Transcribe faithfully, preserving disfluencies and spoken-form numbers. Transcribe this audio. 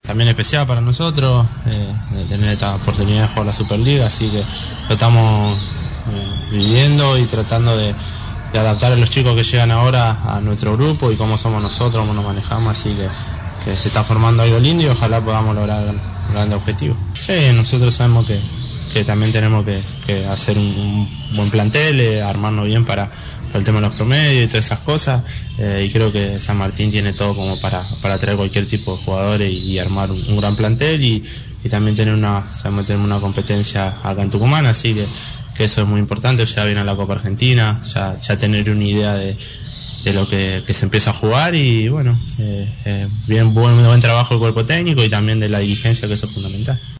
también especial para nosotros, eh, de tener esta oportunidad de jugar la Superliga, así que lo estamos eh, viviendo y tratando de, de adaptar a los chicos que llegan ahora a nuestro grupo y cómo somos nosotros, cómo nos manejamos, así que, que se está formando algo lindo y ojalá podamos lograr grandes objetivos. Sí, nosotros sabemos que, que también tenemos que, que hacer un, un buen plantel, eh, armarnos bien para, para el tema de los promedios y todas esas cosas, eh, y creo que San Martín tiene todo como para, para traer cualquier tipo de jugadores y, y armar un, un gran plantel y, y también tener una, sabemos tener una competencia acá en Tucumán, así que, que eso es muy importante. Ya viene a la Copa Argentina, ya, ya tener una idea de, de lo que, que se empieza a jugar y bueno, eh, eh, bien buen, buen trabajo del cuerpo técnico y también de la dirigencia, que eso es fundamental.